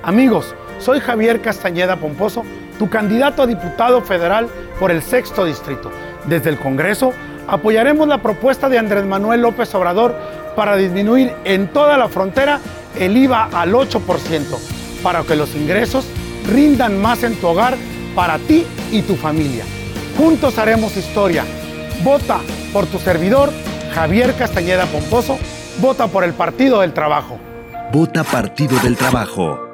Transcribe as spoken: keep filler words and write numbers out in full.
Amigos, soy Javier Castañeda Pomposo, tu candidato a diputado federal por el sexto distrito. Desde el Congreso apoyaremos la propuesta de Andrés Manuel López Obrador para disminuir en toda la frontera el I V A al ocho por ciento, para que los ingresos rindan más en tu hogar para ti y tu familia. Juntos haremos historia. Vota por tu servidor, Javier Castañeda Pomposo. Vota por el Partido del Trabajo. Vota Partido del Trabajo.